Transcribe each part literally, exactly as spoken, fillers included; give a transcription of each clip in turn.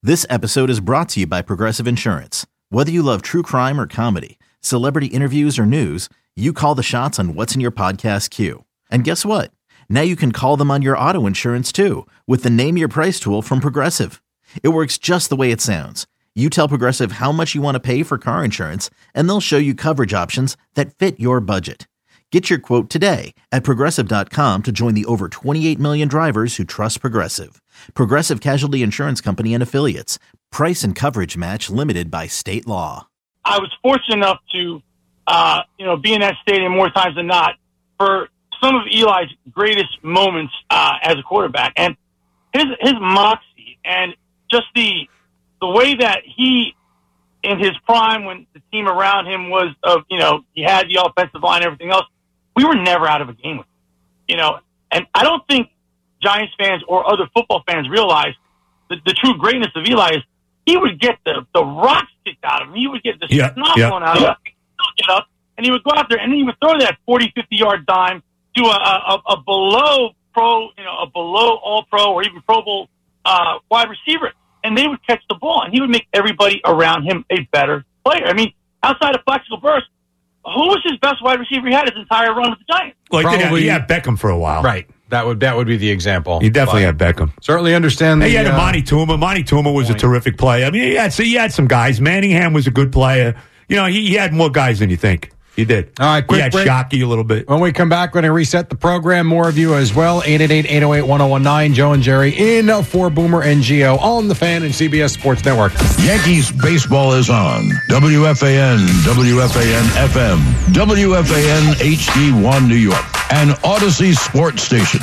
This episode is brought to you by Progressive Insurance. Whether you love true crime or comedy, celebrity interviews or news, you call the shots on what's in your podcast queue. And guess what? Now you can call them on your auto insurance too with the Name Your Price tool from Progressive. It works just the way it sounds. You tell Progressive how much you want to pay for car insurance, and they'll show you coverage options that fit your budget. Get your quote today at Progressive dot com to join the over twenty-eight million drivers who trust Progressive. Progressive Casualty Insurance Company and Affiliates. Price and coverage match limited by state law. I was fortunate enough to, uh, you know, be in that stadium more times than not for some of Eli's greatest moments uh, as a quarterback, and his his moxie and just the the way that he, in his prime, when the team around him was of, you know, he had the offensive line and everything else, we were never out of a game with him, you know. And I don't think Giants fans or other football fans realize the, the true greatness of Eli is he would get the, the rocks kicked out of him. He would get the yeah, snot yeah. blown out of him. He'd still get up, and he would go out there, and then he would throw that forty, fifty-yard dime to a, a, a below pro, you know, a below all-pro or even Pro Bowl uh, wide receiver, and they would catch the ball, and he would make everybody around him a better player. I mean, outside of Flexible Burst, who was his best wide receiver he had his entire run with the Giants? Well, he, Probably, did, he had Beckham for a while. Right. That would that would be the example. He definitely had Beckham. Certainly understand. Hey, the, he had uh, Monty Tuma. Monty Tuma was point. a terrific player. I mean, he had, so he had some guys. Manningham was a good player. You know, he, he had more guys than you think. He did. All right, quick He had break. Shockey a little bit. When we come back, we're going to reset the program. More of you as well. eight eight eight, eight oh eight, one oh one nine. Joe and Jerry in for Boomer and Geo on the Fan and C B S Sports Network. Yankees baseball is on. W F A N, W F A N F M, W F A N H D one New York, and Odyssey Sports Station.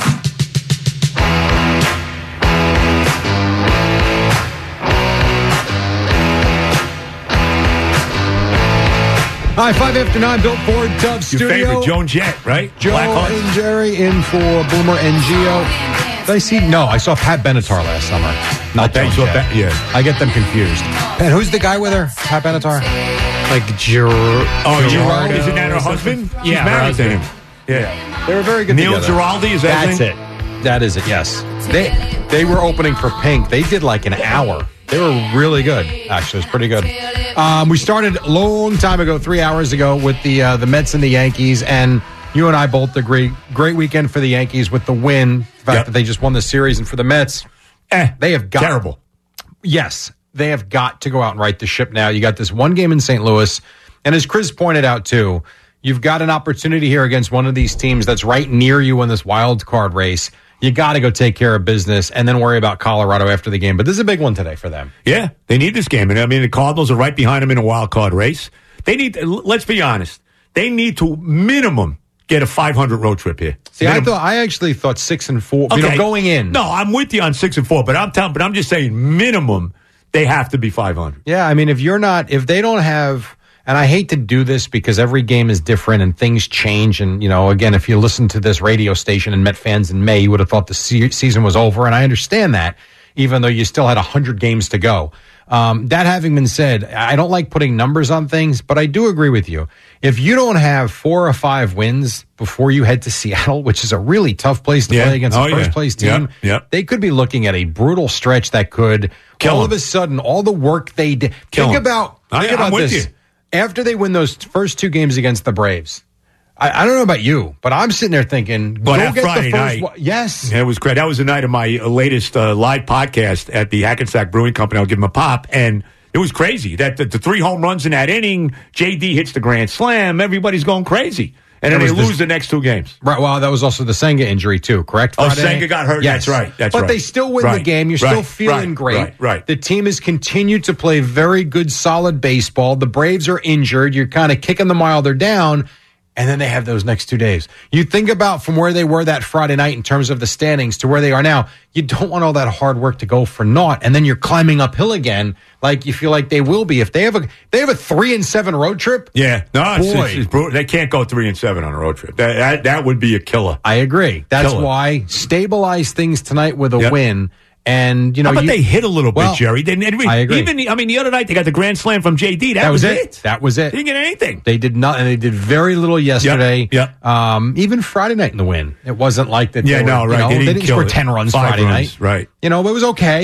All right, five after nine, Built Ford Dove Your Studio. favorite, Joan Jett, right? Joe Blackhawks. and Jerry in for Boomer and Geo. Did I see? No, I saw Pat Benatar last summer. Not Okay, Joan so Jett. that- yeah. I get them confused. And who's the guy with her? Pat Benatar? Like Ger- Oh, Gerardo Gerardo. Isn't that her or something? husband? She's Yeah, her married to husband. him. Yeah. They were very good Neil together. Giraldi, is that his That's name? it. That is it, yes. They they were opening for Pink. They did like an hour. They were really good, actually. It was pretty good. Um, we started a long time ago, three hours ago, with the uh, the Mets and the Yankees, and you and I both agree, great weekend for the Yankees with the win, the fact Yep. that they just won the series, and for the Mets, Eh, they have got... terrible. Yes, they have got to go out and right the ship now. You got this one game in Saint Louis, and as Chris pointed out, too, you've got an opportunity here against one of these teams that's right near you in this wild card race. You got to go take care of business and then worry about Colorado after the game. But this is a big one today for them. Yeah, they need this game. And I mean, the Cardinals are right behind them in a wild card race. They need, let's be honest, they need to minimum get a five hundred road trip here. See, I Minimum. thought I actually thought six and four. You know, Okay. going in. No, I'm with you on six and four, but I'm telling, but I'm just saying minimum they have to be five hundred. Yeah, I mean, if you're not, if they don't have, and I hate to do this because every game is different and things change. And, you know, again, if you listen to this radio station and Met fans in May, you would have thought the se- season was over. And I understand that, even though you still had one hundred games to go. Um, that having been said, I don't like putting numbers on things, but I do agree with you. If you don't have four or five wins before you head to Seattle, which is a really tough place to Yeah. play against Oh, a yeah. first place team, Yep, yep. they could be looking at a brutal stretch that could Kill all them. of a sudden, all the work they did. Kill think them. about, I- think I'm about with this. you. After they win those first two games against the Braves, I, I don't know about you, but I'm sitting there thinking, Well, go that get Friday the first night- one. Yes. Yeah, it was great. That was the night of my uh, latest uh, live podcast at the Hackensack Brewing Company. I'll give them a pop. And it was crazy. That the, the three home runs in that inning, J D hits the grand slam. Everybody's going crazy. And then That they was this- lose the next two games. Right. Well, that was also the Senga injury too, correct? Oh, Friday Senga night? got hurt. Yes. That's right. That's but right. they still win the Right. game. You're Right. still feeling Right. great. Right. Right. The team has continued to play very good, solid baseball. The Braves are injured. You're kind of kicking them while they're down. And then they have those next two days. You think about from where they were that Friday night in terms of the standings to where they are now. You don't want all that hard work to go for naught. And then you're climbing uphill again, like you feel like they will be if they have a they have a three and seven road trip. Yeah, no, it's, Boy. it's, it's brutal. They can't go three and seven on a road trip. That that, that would be a killer. I agree. That's Killer. why stabilize things tonight with a Yep. win. And, you know, How about you- they hit a little Well, bit, Jerry? They, I agree. Even, I mean, the other night they got the grand slam from J D. That, That was was it. it. That was it. They didn't get anything. They did not, and they did very little yesterday. Yep. Um, even Friday night in the win, it wasn't like that. Yeah, they were, no, you right. know, They they didn't didn't kill score it. ten runs Five Friday runs, night. right. You know, it was okay.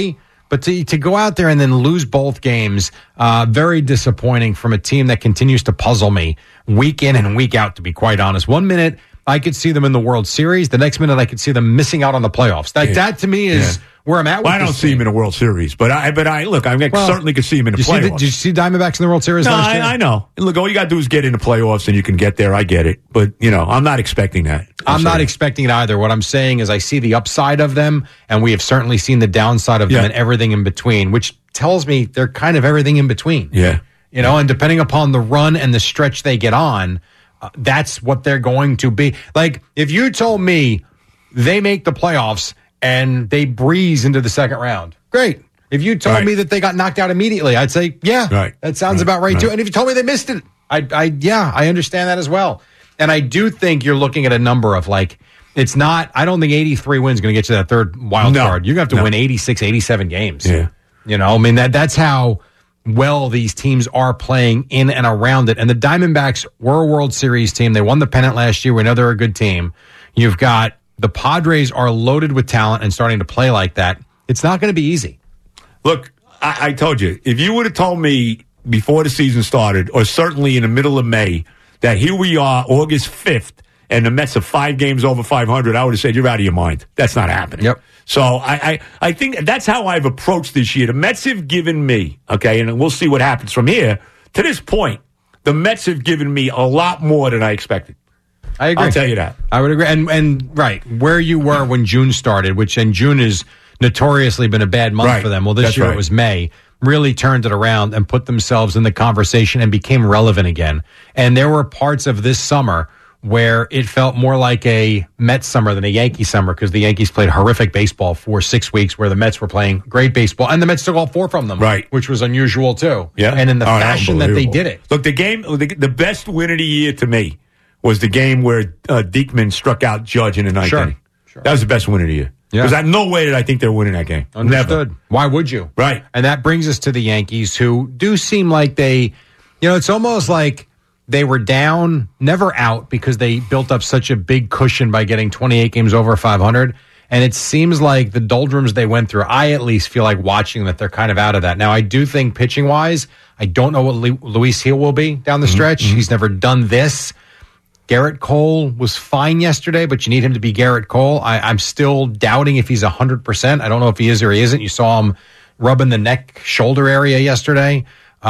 But to to go out there and then lose both games, uh, very disappointing from a team that continues to puzzle me week in and week out, to be quite honest. One minute, I could see them in the World Series. The next minute, I could see them missing out on the playoffs. That, yeah. that to me, is yeah. where I'm at with well, I don't this see team. him in a World Series, but I, but I look, I well, certainly could see him in the playoffs. The, did you see Diamondbacks in the World Series no, last year? I, I know. Look, all you got to do is get in the playoffs and you can get there. I get it. But, you know, I'm not expecting that. I'm, I'm not saying. expecting it either. What I'm saying is I see the upside of them, and we have certainly seen the downside of yeah. them and everything in between, which tells me they're kind of everything in between. Yeah. You know, and depending upon the run and the stretch they get on, uh, that's what they're going to be. Like, if you told me they make the playoffs and they breeze into the second round, great. If you told right. me that they got knocked out immediately, I'd say, yeah, right. that sounds right. about right, right. too. And if you told me they missed it, I, I, yeah, I understand that as well. And I do think you're looking at a number of, like, it's not, I don't think eighty-three wins going to get you that third wild no. card. You're going to have to no. win eighty-six, eighty-seven games. Yeah. You know, I mean, that that's how well these teams are playing in and around it. And the Diamondbacks were a World Series team. They won the pennant last year. We know they're a good team. You've got the Padres are loaded with talent and starting to play like that. It's not going to be easy. Look, I, I told you, if you would have told me before the season started, or certainly in the middle of May, that here we are, August fifth, and the Mets are five games over five hundred, I would have said, you're out of your mind. That's not happening. Yep. So I, I, I think that's how I've approached this year. The Mets have given me, okay, and we'll see what happens from here. To this point, the Mets have given me a lot more than I expected. I agree. I'll tell you that. I would agree. And, and right, where you were when June started, which, and June has notoriously been a bad month right. for them. Well, this that's year right. it was May. Really turned it around and put themselves in the conversation and became relevant again. And there were parts of this summer where it felt more like a Mets summer than a Yankee summer, because the Yankees played horrific baseball for six weeks where the Mets were playing great baseball, and the Mets took all four from them, right? Which was unusual too. Yeah, and in the oh, fashion that they did it. Look, the game, the, the best win of the year to me was the game where uh, Diekman struck out Judge in the ninth sure. inning. Sure. That was the best win of the year. Yeah. Because I no way did I think they were winning that game. Understood. Never. Why would you? Right. And that brings us to the Yankees, who do seem like they, you know, it's almost like they were down, never out, because they built up such a big cushion by getting twenty-eight games over five hundred. And it seems like the doldrums they went through, I at least feel like watching that they're kind of out of that. Now, I do think pitching-wise, I don't know what Luis Gil will be down the stretch. Mm-hmm. He's never done this. Garrett Cole was fine yesterday, but you need him to be Garrett Cole. I, I'm still doubting if he's one hundred percent. I don't know if he is or he isn't. You saw him rubbing the neck, shoulder area yesterday.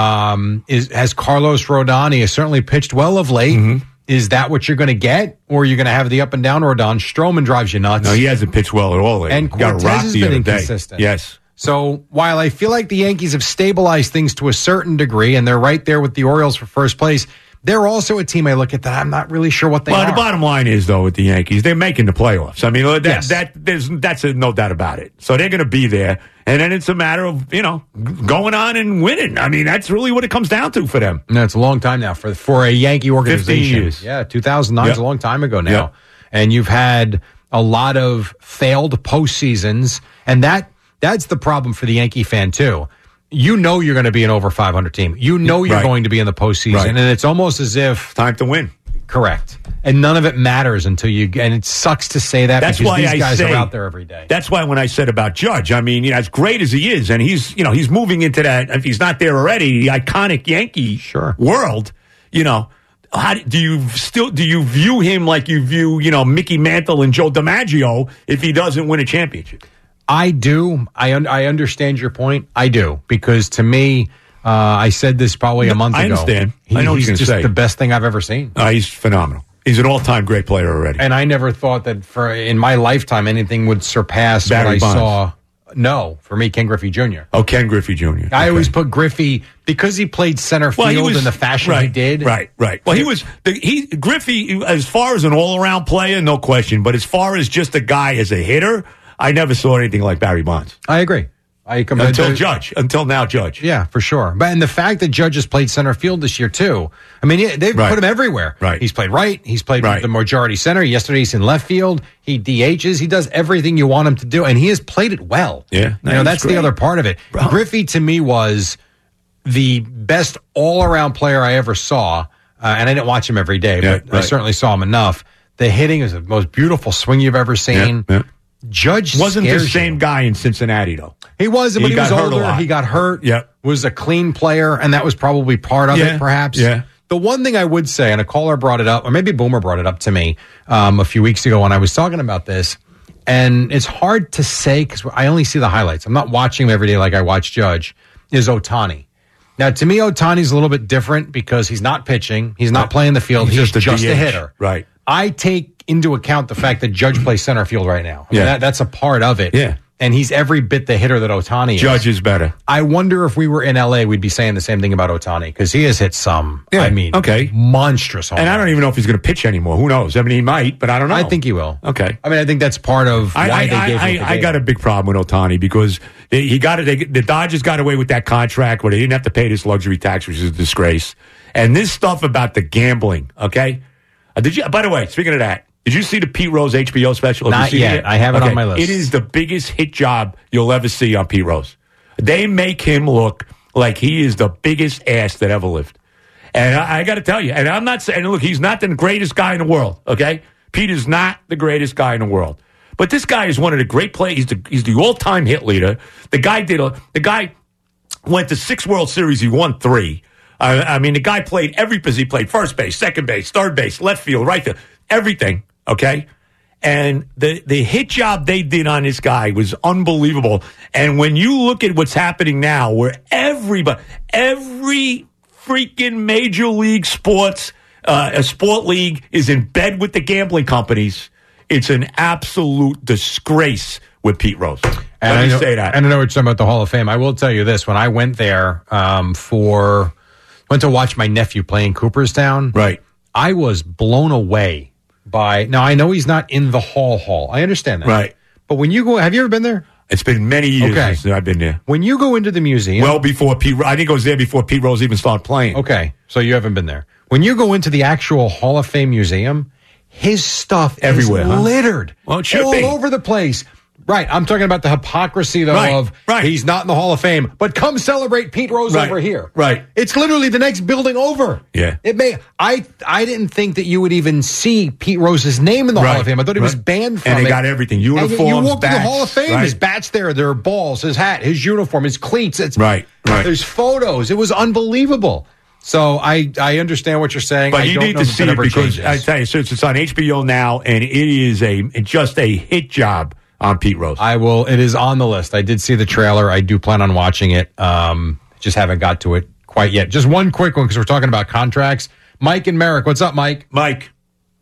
Um, is has Carlos Rodon? He has certainly pitched well of late. Mm-hmm. Is that what you're going to get, or are you going to have the up and down Rodon? Stroman drives you nuts. No, he hasn't pitched well at all lately. And Cortez has been inconsistent. Day. Yes. So while I feel like the Yankees have stabilized things to a certain degree, and they're right there with the Orioles for first place, they're also a team I look at that I'm not really sure what they well, are. Well, the bottom line is, though, with the Yankees, they're making the playoffs. I mean, that, yes. that there's that's a, no doubt about it. So they're going to be there, and then it's a matter of, you know, going on and winning. I mean, that's really what it comes down to for them. No, it's a long time now for for a Yankee organization. fifteen years. Yeah, two thousand nine yep. is a long time ago now. Yep. And you've had a lot of failed postseasons, and that that's the problem for the Yankee fan, too. You know you're going to be an over five hundred team. You know you're right. going to be in the postseason, right. and it's almost as if time to win. Correct, and none of it matters until you. And it sucks to say that. That's because why these I guys say, are out there every day. That's why when I said about Judge, I mean, you know, as great as he is, and he's, you know, he's moving into that. If he's not there already, the iconic Yankee sure. world. You know, how do you still do you view him like you view, you know, Mickey Mantle and Joe DiMaggio if he doesn't win a championship? I do. I un- I understand your point. I do, because to me, uh, I said this probably a month I ago. understand. He, I know what he's you're just say. the best thing I've ever seen. Uh, he's phenomenal. He's an all-time great player already. And I never thought that for in my lifetime anything would surpass Barry what I Bonds. saw. No, for me, Ken Griffey Junior Oh, Ken Griffey Junior I okay. always put Griffey because he played center well, field he was, in the fashion right, he did. Right, right. Well, he was the, he Griffey as far as an all-around player, no question. But as far as just a guy as a hitter, I never saw anything like Barry Bonds. I agree. I com- until Judge, until now, Judge. Yeah, for sure. But and the fact that Judge has played center field this year too. I mean, yeah, they've right. put him everywhere. Right. He's played right. He's played right. the majority center. Yesterday he's in left field. He D Hs. He does everything you want him to do, and he has played it well. Yeah, you know that's great. the other part of it. Bro. Griffey to me was the best all-around player I ever saw, uh, and I didn't watch him every day, yeah, but right. I certainly saw him enough. The hitting is the most beautiful swing you've ever seen. Yeah, yeah. Judge wasn't the same you. guy in Cincinnati though. He was, but He he, got was hurt a older. lot. He got hurt. Yep. Was a clean player, and that was probably part of Yeah. it, perhaps. Yeah. The one thing I would say, and a caller brought it up, or maybe Boomer brought it up to me um, a few weeks ago when I was talking about this, and it's hard to say because I only see the highlights. I'm not watching him every day like I watch Judge, is Ohtani. Now, to me, Ohtani's a little bit different because he's not pitching. He's not playing the field. He's, He's just, just a a D H. hitter. Right. I take into account the fact that Judge plays center field right now. I mean, Yeah. that, that's a part of it. Yeah. And he's every bit the hitter that Ohtani is. Judge is better. I wonder if we were in L A, we'd be saying the same thing about Ohtani because he has hit some, Yeah, I mean, okay. monstrous home And I don't runs. even know if he's going to pitch anymore. Who knows? I mean, he might, but I don't know. I think he will. Okay. I mean, I think that's part of I, why I, they I, gave him the I, I game. got a big problem with Ohtani because they, he got it. They, the Dodgers got away with that contract where they didn't have to pay this luxury tax, which is a disgrace. And this stuff about the gambling, okay? Uh, did you? By the way, speaking of that, did you see the Pete Rose H B O special? Have Not you seen yet. it? I have it on my list. It is the biggest hit job you'll ever see on Pete Rose. They make him look like he is the biggest ass that ever lived. And I, I got to tell you, and I'm not saying, look, he's not the greatest guy in the world, okay? Pete is not the greatest guy in the world. But this guy is one of the great players. He's the, he's the all-time hit leader. The guy did a, the guy went to six World Series. He won three. Uh, I mean, the guy played every position. He played first base, second base, third base, left field, right field, everything, okay? And the, the hit job they did on this guy was unbelievable. And when you look at what's happening now, where everybody, every freaking major league sports, uh, a sport league is in bed with the gambling companies, it's an absolute disgrace with Pete Rose. And Let I me know, say that. And I know what you're talking about the Hall of Fame. I will tell you this. When I went there um, for, went to watch my nephew play in Cooperstown. Right. I was blown away by, now I know he's not in the Hall Hall. I understand that. Right. But when you go, have you ever been there? It's been many years Okay. since I've been there. When you go into the museum. Well before Pete, I think I was there before Pete Rose even started playing. Okay. So you haven't been there. When you go into the actual Hall of Fame museum, his stuff Everywhere, is huh? littered. Well, it should all be. over the place. Right. I'm talking about the hypocrisy, though, Right, of right. he's not in the Hall of Fame, but come celebrate Pete Rose Right, over here. right. It's literally the next building over. Yeah. It may. I I didn't think that you would even see Pete Rose's name in the Hall Right, of Fame. I thought he was right. band from And it. they got everything. And Uniforms, you walk in the bats, Hall of Fame. right. His bats there. There are balls. His hat. His uniform. His cleats. It's Right, right. There's photos. It was unbelievable. So I I understand what you're saying. But I you don't need know to that see that it ever because changes. I tell you, so it's on H B O now, and it is a just a hit job on Pete Rose. I will. It is on the list. I did see the trailer. I do plan on watching it. Um, just haven't got to it quite yet. Just one quick one because we're talking about contracts. Mike and Merrick, what's up, Mike? Mike,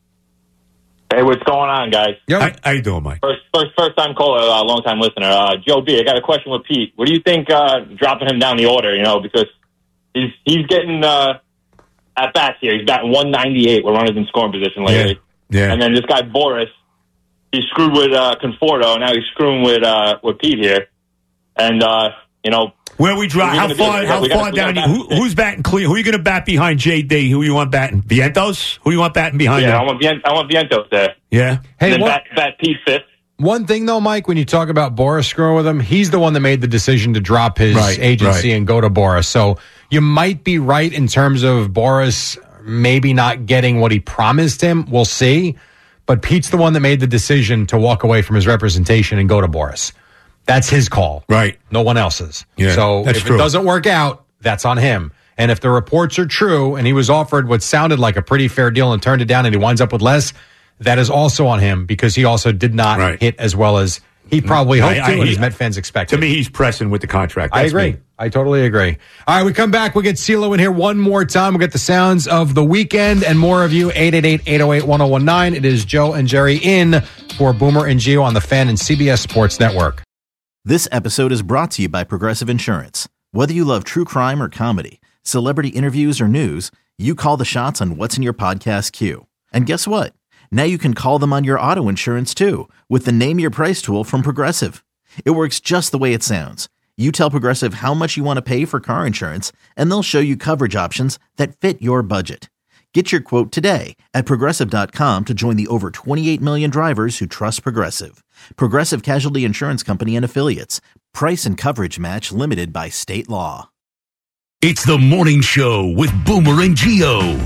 Hey, what's going on, guys? Yep. how, how you doing, Mike? First, first, first time caller, uh, long time listener. Uh, Joe B, I got a question with Pete. What do you think uh, dropping him down the order? You know, because he's he's getting uh, at bats here. He's batting one ninety-eight. We're runners in scoring position lately. Yeah, yeah. And then this guy Boris, he screwed with uh, Conforto. Now he's screwing with uh, with Pete here. And uh, you know, Where we drop? What are we How gonna do? far? We How got- we got- far we down? got You, who, bat- who's batting clear? Who are you going to bat behind J D? Who you want batting? Vientos? Who you want batting behind yeah, I him? want Vien- I want Vientos there. Yeah. Hey, and then what, bat, bat Pete fifth. one thing though, Mike, when you talk about Boris screwing with him, he's the one that made the decision to drop his Right, agency right. and go to Boris. So you might be right in terms of Boris maybe not getting what he promised him. We'll see. But Pete's the one that made the decision to walk away from his representation and go to Boris. That's his call. Right. No one else's. Yeah, so that's if true. it doesn't work out, that's on him. And if the reports are true and he was offered what sounded like a pretty fair deal and turned it down and he winds up with less, that is also on him because he also did not Right. hit as well as he probably hoped I- I- to and he- his Met fans expected. To me, he's pressing with the contract. I That's agree. me. I totally agree. All right, we come back. We'll get CeeLo in here one more time. We'll get the sounds of the weekend and more of you. eight eight eight, eight oh eight, one oh one nine. It is Joe and Jerry in for Boomer and Gio on the Fan and C B S Sports Network. This episode is brought to you by Progressive Insurance. Whether you love true crime or comedy, celebrity interviews or news, you call the shots on what's in your podcast queue. And guess what? Now you can call them on your auto insurance too with the Name Your Price tool from Progressive. It works just the way it sounds. You tell Progressive how much you want to pay for car insurance, and they'll show you coverage options that fit your budget. Get your quote today at Progressive dot com to join the over twenty-eight million drivers who trust Progressive. Progressive Casualty Insurance Company and Affiliates. Price and coverage match limited by state law. It's the morning show with Boomer and Gio.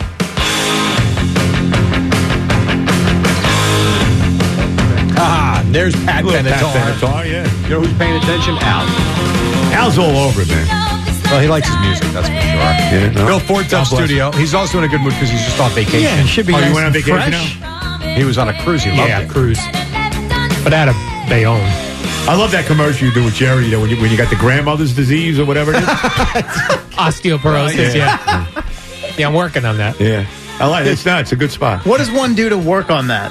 Ah, There's Pat Little Pat Benatar. Benatar, yeah. You know who's paying attention? Al. Al's all over it, man. Well, he likes his music, that's for sure. Yeah, no. Bill Ford's God up bless studio. He's also in a good mood because he's just on vacation. Yeah, it should be Oh, nice you went on and vacation fresh. now? He was on a cruise. He loved Yeah, it. cruise. But out of Bayonne. I love that commercial you do with Jerry, you know, when you, when you got the grandmother's disease or whatever it is. Osteoporosis, Yeah. yeah. Yeah, I'm working on that. Yeah. I like it. It's not. It's a good spot. What does one do to work on that?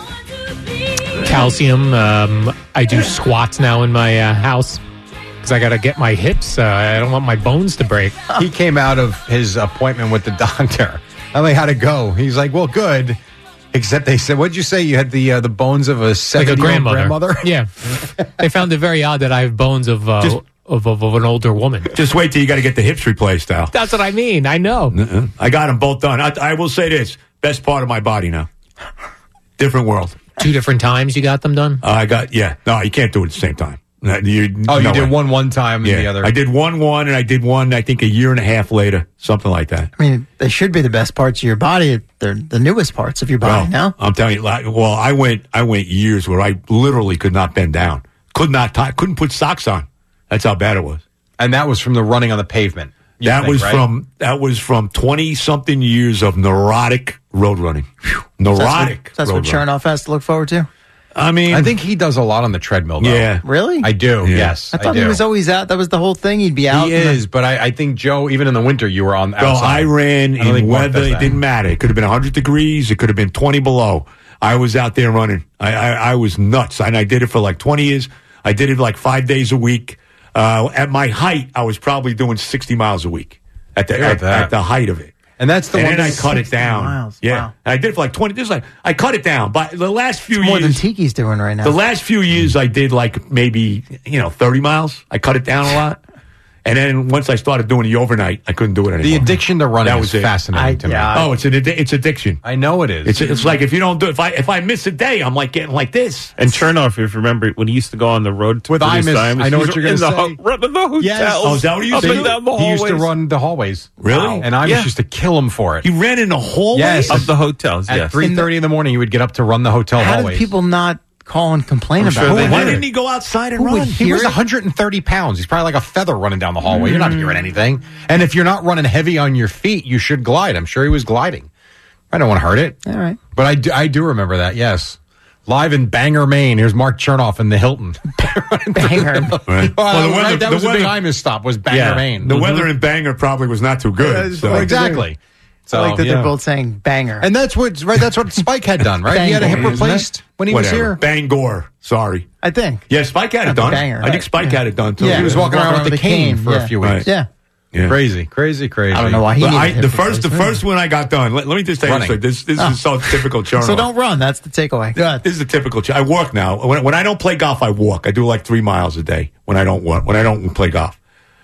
Calcium. Um, I do squats now in my uh, house because I got to get my hips. Uh, I don't want my bones to break. He came out of his appointment with the doctor. I'm like, how'd it go? He's like, well, good. Except they said, what'd you say? You had the uh, the bones of a Like seventy-year-old a grandmother. grandmother? Yeah. They found it very odd that I have bones of, uh, Just- of, of of an older woman. Just wait till you got to get the hips replaced, Al. That's what I mean. I know. Uh-uh. I got them both done. I, I will say this. Best part of my body now. Different world. Two different times you got them done? Uh, I got, yeah. No, you can't do it at the same time. Uh, you- Oh, you no did way. one one time and Yeah. the other. I did one one, and I did one, I think, a year and a half later. Something like that. I mean, they should be the best parts of your body. They're the newest parts of your body Well, now. I'm telling you, like, well, I went, I went years where I literally could not bend down, could not tie, couldn't put socks on. That's how bad it was. And that was from the running on the pavement. you That think, was right? from that was from twenty something years of neurotic road running. Neurotic. That's road what running. Chernoff has to look forward to. I mean, I think he does a lot on the treadmill, though. yeah. Really? I do, Yeah. yes. I thought do. he was always out. That was the whole thing. He'd be out. He in the- is, but I, I think, Joe, even in the winter, you were on Bro, outside. I ran I don't in think Mark weather. does It that. didn't matter. It could have been one hundred degrees. It could have been twenty below. I was out there running. I, I, I was nuts. And I did it for like twenty years. I did it like five days a week. Uh, at my height, I was probably doing sixty miles a week at the, Look at at, that. at the height of it. And that's the and one then I that's cut it sixty down. miles. Yeah. Wow. And I did it for like twenty. This is like, I cut it down. But the last few More than years. Tiki's doing right now. The last few years, I did like maybe, you know, thirty miles. I cut it down a lot. And then once I started doing the overnight, I couldn't do it anymore. The addiction to running That is was it. fascinating I- to me. yeah. Oh, it's an addi- it's addiction. I know it is. It's it's like if you don't do if I if I miss a day, I'm like getting like this. And Chernoff, if you remember, when he used to go on the road to With produce Imus, Imus, I know he's what you're in gonna the ho- say. running the hotels. Yes. Oh, is that what he used up to and do? down the he hallways used to run the hallways. Really? And I Yeah. used to kill him for it. He ran in the hallway. Yes. of the hotels. At yes. three thirty in the morning, he would get up to run the hotel How hallways. did people not call and complain I'm about sure it? they Why did. didn't he go outside and Who would run? He hear was it? one hundred thirty pounds. He's probably like a feather running down the hallway. You're not hearing anything. And if you're not running heavy on your feet, you should glide. I'm sure he was gliding. I don't want to hurt it. All right. But I do, I do remember that, yes. Live in Bangor, Maine. Here's Mark Chernoff in the Hilton. Banger. Right. Well, Well, the right, weather- that the was a big weather- Imus stop, was Bangor, Yeah. Maine. The weather in Bangor probably was not too good. so. Exactly. So, I like that yeah. they're both saying banger. And that's what right. That's what Spike had done, right? He had a hip Bangor, isn't replaced when he Whatever. was here. Bangor. Sorry. I think. Yeah, Spike had it Not the done. banger, I think right. Spike Yeah. had it done too. Yeah. He was walking around with the cane for yeah. a few weeks. Right. Yeah. Yeah. Crazy, crazy, crazy. I don't know why he But needed I, hip the first, the replacement. first one I got done. Let, let me just tell Running. you this. This Oh. is so typical Chernoff. So don't run. That's the takeaway. Go ahead. This is the typical. Ch- I walk now. When, when I don't play golf, I walk. I do like three miles a day when I don't work. When I don't play golf.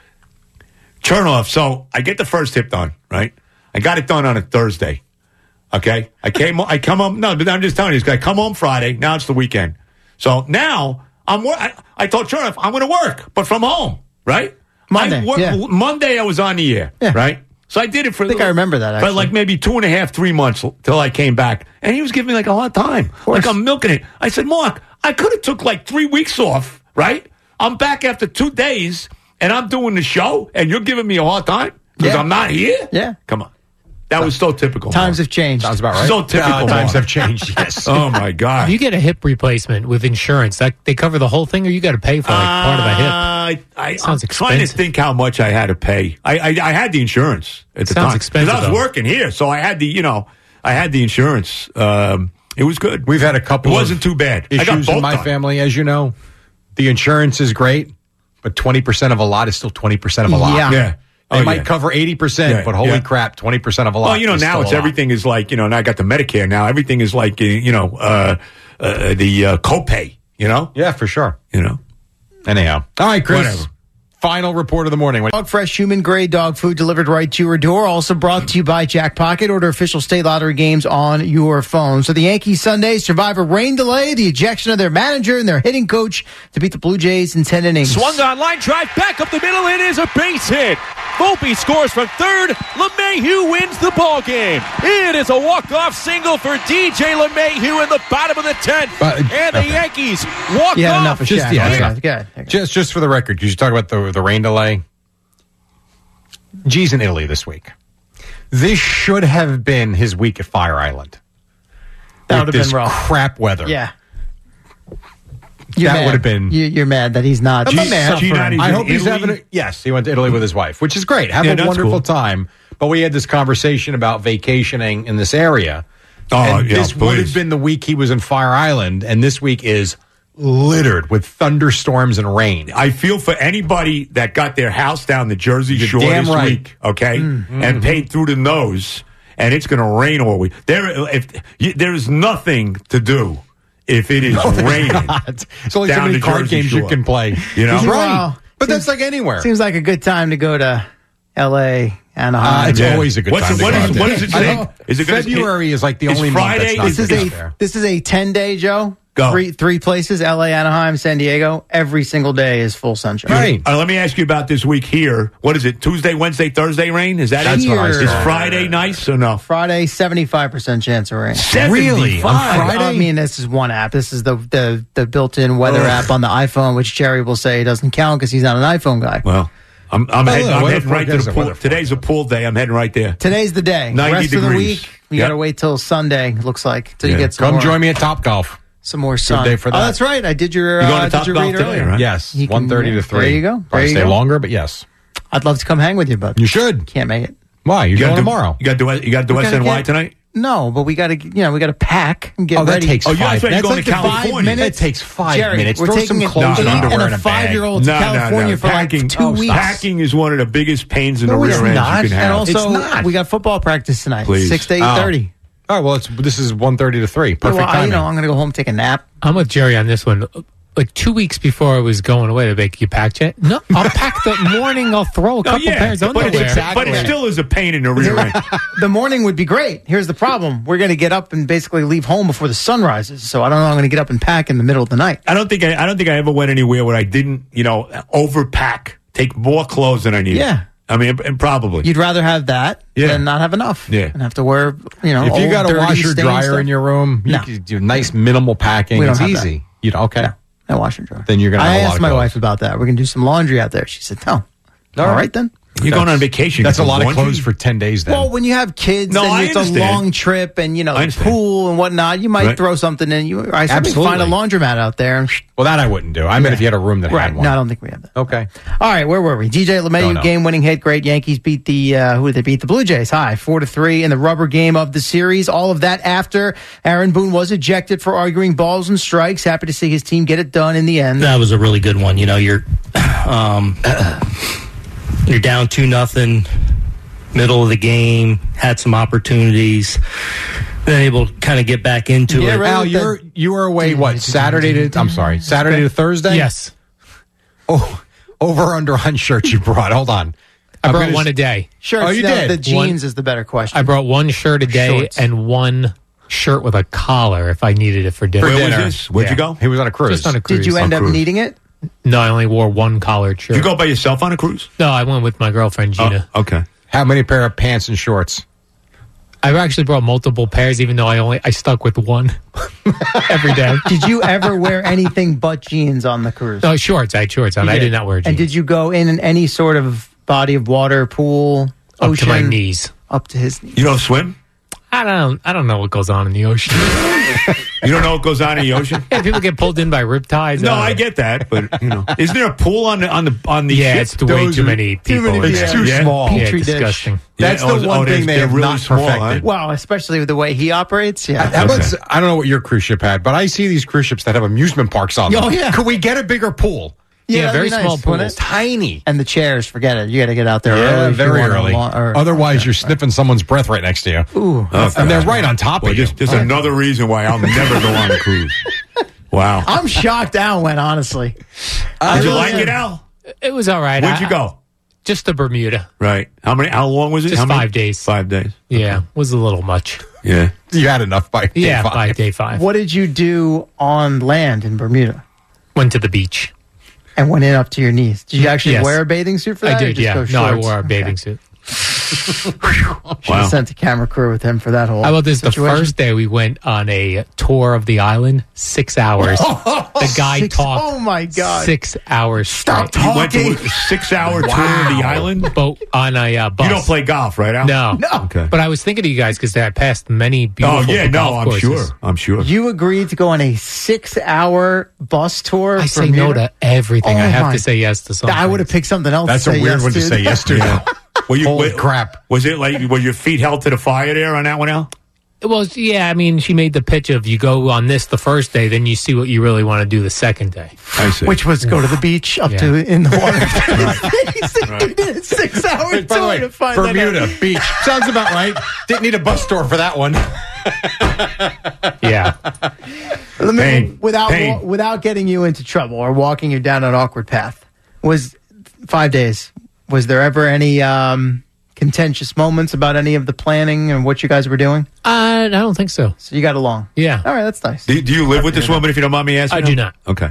Chernoff. So I get the first hip done. Right. I got it done on a Thursday. Okay. I came. I come home. No, but I'm just telling you. I come home Friday. Now it's the weekend. So now I'm. wor- I, I told Chernoff I'm going to work, but from home. Right. Monday, I work, yeah. Monday I was on the air. Yeah. Right. So I did it for. I think I remember that, For actually. like maybe two and a half, three months till I came back, and he was giving me like a hard time. Like I'm milking it. I said, Mark, I could have took like three weeks off. Right. I'm back after two days, and I'm doing the show, and you're giving me a hard time because Yeah. I'm not here. Yeah. Come on. That was so typical. Times Mark. have changed. Sounds about right. So typical, Uh, times Mark. have changed. Yes. Oh my God. If you get a hip replacement with insurance, that they cover the whole thing, or you got to pay for like part of a hip. I, I, Sounds I'm trying to expensive. think how much I had to pay. I, I, I had the insurance at the Sounds time. 'Cause expensive, I was though. working here, so I had the, you know, I had the insurance. Um, it was good. We've had a couple. It wasn't of too bad. I got Issues both in my done. family, as you know. The insurance is great, but twenty percent of a lot is still twenty percent of a lot. Yeah. Yeah. They Oh, might yeah. cover eighty percent, Yeah, but holy yeah. crap, twenty percent of a lot. Well, you know, is now still it's a lot. everything is like, you know, now I got the Medicare. Now everything is like, uh, you know, uh, uh, the uh, copay, you know? Yeah, for sure. You know? Anyhow. All right, Chris. Whatever. Final report of the morning. Dog Fresh human grade dog food delivered right to your door. Also brought to you by Jackpocket. Order official state lottery games on your phone. So the Yankees Sunday survive a rain delay, the ejection of their manager and their hitting coach to beat the Blue Jays in ten innings. Swung on line drive back up the middle. It is a base hit. Volpe scores from third. LeMahieu wins the ball game. It is a walk-off single for D J LeMahieu in the bottom of the tenth. But- and the okay. Yankees walk You had off. enough of Just- Shaq. yeah, Okay, yeah. good, good. Just just for the record, because you talk about the the rain delay. G's in Italy this week. This should have been his week at Fire Island. That With would have this been rough. crap weather. Yeah. You're That mad. would have been- You, you're mad that he's not. I'm not mad. suffering. G- I in hope he's Italy? having a, yes, he went to Italy with his wife, which is great. Have Yeah, a that's wonderful cool. time. But we had this conversation about vacationing in this area. Oh, and yeah, this would please. have been the week he was in Fire Island, and this week is littered with thunderstorms and rain. I feel for anybody that got their house down the Jersey You're Shore damn this right. week, okay, Mm-hmm. and paid through the nose, and it's going to rain all week. There, if you, there is nothing to do if it is raining. God. There's only so down many the card Jersey games you Shore. can play. You know? He's right. Wow. But Seems- that's like anywhere. Seems like a good time to go to L A, Anaheim. Uh, it's Yeah. always a good What's time it- to what go is- out there. what does it I say? know. Is it gonna- February is like the Is only Friday- month this that's is not a there. this is a ten day, Joe. Go. Three three places: L A, Anaheim, San Diego. Every single day is full sunshine. Right. Uh, let me ask you about this week here. What is it? Tuesday, Wednesday, Thursday rain? Is that That's it? what I Is saw. Friday nice or no? Friday, seventy-five percent chance of rain. Really? On I- Friday? I mean, this is one app. This is the the, the built-in weather Ugh. app on the iPhone, which Jerry will say doesn't count because he's not an iPhone guy. Well, I'm, I'm, Oh, heading, yeah, I'm weather heading right to forecast, the a pool. weather Today's a pool day. I'm heading right there. Today's the day. ninety Rest of the degrees. week, you Yep. got to wait till Sunday. Looks like till you Yeah. get some Come more, join me at Top Golf. some more sun. day for Oh, that. that's right. I did your. You going uh, to did your Topgolf read today, earlier. right? Yes, You can- one thirty to three. There you go. There Probably you stay go. longer, but yes. I'd love to come hang with you, but You should. can't make it. Why? You're You going gotta do- tomorrow. You got to do you got to do We S gotta N Y get- tonight? No, but we got to, you know, we got to pack and get Oh, that ready. takes Oh, yeah, that's five. right. You're going like to a California. Five minutes. That takes five Jerry, minutes. We're Throw taking some an clothes eight and underwear and in a a bag. five-year-old to No, no, California no. for Packing, like two oh, weeks. Packing is one of the biggest pains in No, the it's rear end not. you can And have. also, It's not. we got football practice tonight, Please. six to eight thirty. All right, well, it's this is one thirty to three. Perfect well, I, timing. you know, I'm going to go home, take a nap. I'm with Jerry on this one. Like two weeks before I was going away to make you pack yet? No, I'll pack the morning. I'll throw a Oh, couple yeah, pairs of but, underwear. it's, but it still is a pain in the rear end. The morning would be great. Here's the problem: we're going to get up and basically leave home before the sun rises. So I don't know. I'm going to get up and pack in the middle of the night. I don't think I, I don't think I ever went anywhere where I didn't, you know, overpack, take more clothes than I needed. Yeah. I mean, and probably. You'd rather have that Yeah. than not have enough. Yeah. and have to wear, you know, if you old, got a dirty, washer stained dryer stuff. in your room, you No. could do nice minimal packing. We don't It's have easy. You know, okay. No, no washer and dryer. Then you're gonna have I a lot asked of my clothes. wife about that. We're going to do some laundry out there. She said, "No." All right. right then. You're going on vacation. That's a get lot of laundry? clothes for ten days. Then. Well, when you have kids No, and I it's a understand. long trip and, you know, I the understand. pool and whatnot, you might Right. throw something in. You, I said, Absolutely. find a laundromat out there. And, well, that I wouldn't do. I mean, if you had a room that right. had one. No, I don't think we have that. Okay. All right, where were we? D J Don't LeMahieu, know. game-winning hit. Great. Yankees beat the, uh, who did they beat? The Blue Jays. High, four to three in the rubber game of the series. All of that after Aaron Boone was ejected for arguing balls and strikes. Happy to see his team get it done in the end. That was a really good one. You know, you're um, you're down two nothing, middle of the game, had some opportunities, been able to kind of get back into Yeah, it. right. Al, you're you were away. What Saturday to? I'm sorry, Saturday to Thursday. Yes, Oh, over or under on shirts you brought. Hold on. I I'm brought gonna one s- a day. Sure, Oh, you no, did? the jeans One- is the better question. I brought one shirt a day Shorts. and one shirt with a collar if I needed it for dinner. Where dinner. was this? Where'd Yeah. you go? He was on a cruise. Just on a cruise. Did you end On up cruise. needing it? No, I only wore one collared shirt. Did you go by yourself on a cruise? No, I went with my girlfriend Gina. Oh, okay. How many pair of pants and shorts? I actually brought multiple pairs, even though I only I stuck with one every day. Did you ever wear anything but jeans on the cruise? No shorts. I had shorts on. You I did not wear jeans. And did you go in, in any sort of body of water, pool, up ocean? to my knees. Up to his knees. You don't swim? I don't. I don't know what goes on in the ocean. You don't know what goes on in the ocean? Yeah, people get pulled in by riptides. No, uh, I get that, but you know, is there a pool on the on the on the Yeah, ship? it's way Those too are- many too people. many in people. there. It's too Yeah. small. Yeah, Petri dish. disgusting. That's Yeah, the oh, one oh, thing they're- they have they're really not small, huh? perfected. Well, especially with the way he operates. Yeah. How about, Okay. I don't know what your cruise ship had, but I see these cruise ships that have amusement parks on them. Oh, yeah. Could we get a bigger pool? Yeah, that'd very be nice, small wouldn't pools. it? Tiny. And the chairs, forget it. You got to get out there Yeah, early. if you very want a early. long- or- Otherwise, you're sniffing someone's breath right next to you. Ooh. Oh, And they're God. right on top Well, of you. just, just another reason why I'll never go on a cruise. Wow. I'm shocked Al went, honestly. Did you really like am. it, Al? It was all right. Where'd I- you go? Just to Bermuda. Right. How many? How long was it? Just How many? five days. Five days. Yeah, was a little much. Yeah. You had enough by day Yeah, five. by day five. What did you do on land in Bermuda? Went to the beach. And went in up to your knees. Did you actually Yes. wear a bathing suit for that? I or did, just yeah. go No, I shorts? wore a bathing Okay. suit. Should have sent a camera crew with him for that whole How about this? situation. The first day we went on a tour of the island, six hours. The guy Six- talked oh my God. six hours Stop straight. You went to talking. a six-hour tour of the island? Boat on a uh, bus. You don't play golf, right, Al? No. No. Okay. But I was thinking of you guys because I passed many beautiful Oh, yeah, no, golf I'm courses. sure. I'm sure. You agreed to go on a six-hour bus tour. I from say no here to everything. Oh I have my- to say yes to something. I would have picked something else. That's to a say weird yes one to say yes to. Yeah. Were you, Holy wa- crap. Was it like, were your feet held to the fire there on that one, Al? Well, yeah, I mean, she made the pitch of you go on this the first day, then you see what you really want to do the second day. I see. Which was go to the beach up Yeah. to in the water. He said he did a six-hour By the tour way, to find that Bermuda out. Beach. Sounds about right. Didn't need a bus tour for that one. Yeah. Let me- Pain. without Pain. wa- without getting you into trouble or walking you down an awkward path. Was five days? Was there ever any um, contentious moments about any of the planning and what you guys were doing? Uh, I don't think so. So you got along. Yeah. All right, that's nice. Do, do you live with this woman, if you don't mind me asking? I do not. Okay.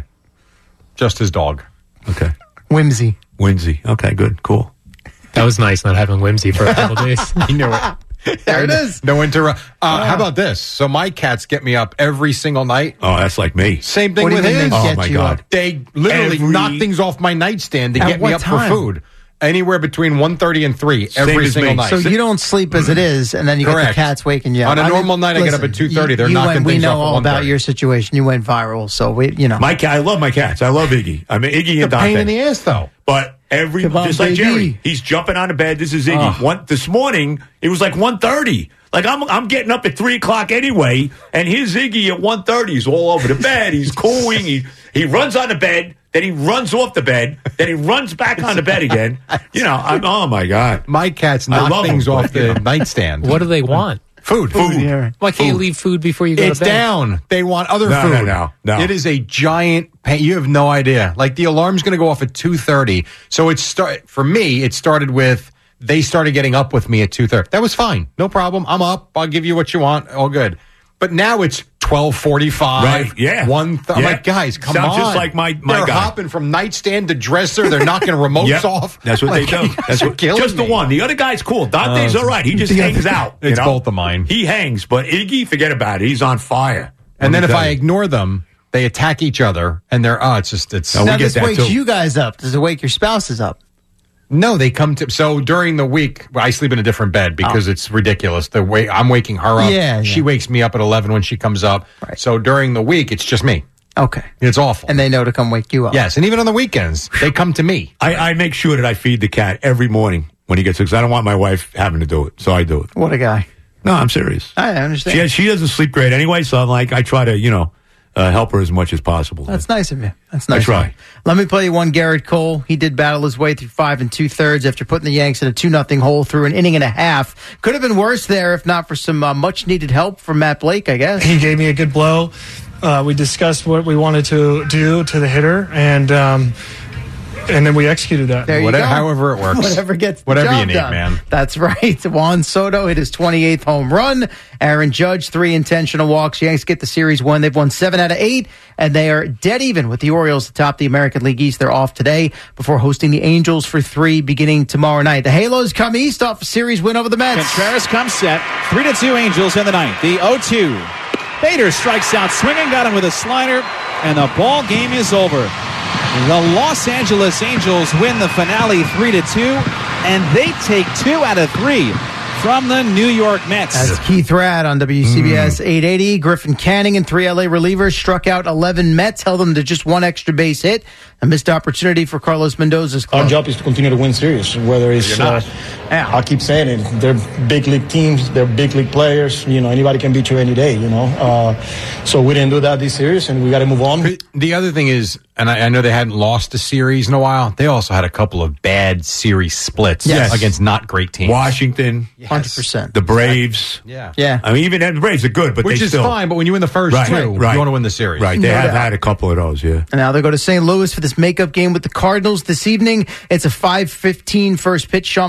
Just his dog. Okay. Whimsy. Whimsy. Okay, good. Cool. That was nice not having whimsy for a couple days. He knew it. There it is. No interrupt. Uh, How about this? So my cats get me up every single night. Oh, that's like me. Same thing What do you with mean his. they Oh, get my you God. up? They literally Every- knock things off my nightstand to At get what me up time? for food. Anywhere between one thirty and three Same every as single me. night. So you don't sleep as it is, and then you get the Correct. cats waking you up. On a I mean, normal night, I get up at two thirty. you- They're you knocking went- We things know off at all one about thirty. your situation. You went viral, so we, you know. My cat, I love my cats. I love Iggy. I mean, Iggy and The pain Dante. in the ass, though. But every, Come on, just like baby. Jerry, he's jumping on the bed. This is Iggy. Oh. One, this morning, it was like one thirty. Like, I'm I'm getting up at three o'clock anyway, and his Iggy at one thirty is all over the bed. He's cooing. He, he runs on the bed. Then he runs off the bed. Then he runs back on the bed again. You know, I'm, oh, my God. My cats I knock love things them, off but, you the know. nightstand. What do they want? Food. Food. Yeah. Why can't you Food. leave food before you go It's to bed? down. They want other No, food. no, no, no. It is a giant pain. You have no idea. Like the alarm's going to go off at two thirty. So it's start for me. It started with they started getting up with me at two thirty. That was fine. No problem. I'm up. I'll give you what you want. All good. But now it's twelve forty-five. Right, yeah. One. Th- I'm Yeah. like, guys, come Sounds on. just like my- my They're guy. hopping from nightstand to dresser. They're knocking remotes Yep. off. That's what Like, they do. you guys That's are what, killing just the me. one. The other guy's cool. Dante's Uh, all right. He just hangs out. you It's know? both of mine. He hangs, but Iggy, forget about it. He's on fire. And then Let if me tell I you. ignore them, they attack each other, and they're oh, it's just it's. No, we Now get this that, wakes too. you guys up. Does it wake your spouses up? No, they come to. So during the week, I sleep in a different bed because it's ridiculous. The way I'm waking her up, Yeah, she yeah. wakes me up at eleven when she comes up. Right. So during the week, it's just me. Okay. It's awful. And they know to come wake you up. yes, and even on the weekends, they come to me. I, I make sure that I feed the cat every morning when he gets sick because I don't want my wife having to do it. So I do it. What a guy. No, I'm serious. I understand. She, she doesn't sleep great anyway, so I'm like, I try to, you know, uh, help her as much as possible. That's nice of you. That's nice. I try. of you. Let me play you one Garrett Cole. He did battle his way through five and two thirds after putting the Yanks in a two nothing hole through an inning and a half. Could have been worse there if not for some uh, much needed help from Matt Blake, I guess. He gave me a good blow. Uh, we discussed what we wanted to do to the hitter, and um, and then we executed that. There you Whatever- go. however it works. Whatever gets the Whatever job you need, done. man. That's right. Juan Soto hit his twenty-eighth home run. Aaron Judge, three intentional walks. Yanks get the series won. They've won seven out of eight, and they are dead even with the Orioles atop the American League East. They're off today before hosting the Angels for three beginning tomorrow night. The Halos come east off a series win over the Mets. Contreras comes set. three to two Angels in the ninth. The oh two. Bader strikes out swinging, got him with a slider, and the ball game is over. The Los Angeles Angels win the finale three to two, and they take two out of three from the New York Mets. That's Keith Rad on W C B S eight eighty. Griffin Canning and three L A relievers struck out eleven Mets, held them to just one extra base hit. A missed opportunity for Carlos Mendoza's club. Our job is to continue to win series, whether it's, uh, I keep saying it, they're big league teams, they're big league players, you know, anybody can beat you any day, you know. Uh, so we didn't do that this series, and we got to move on. The other thing is, and I, I know they hadn't lost a series in a while, they also had a couple of bad series splits Yes. against not great teams. Washington, one hundred percent. the Braves. Yeah. Yeah. I mean, even the Braves are good, but Which they is still, fine, but when you win the first Right, two, right. you want to win the series. Right, they No have doubt. had a couple of those, yeah. And now they'll go to Saint Louis for this makeup game with the Cardinals this evening. It's a five fifteen first pitch. Sean Manaea Nice.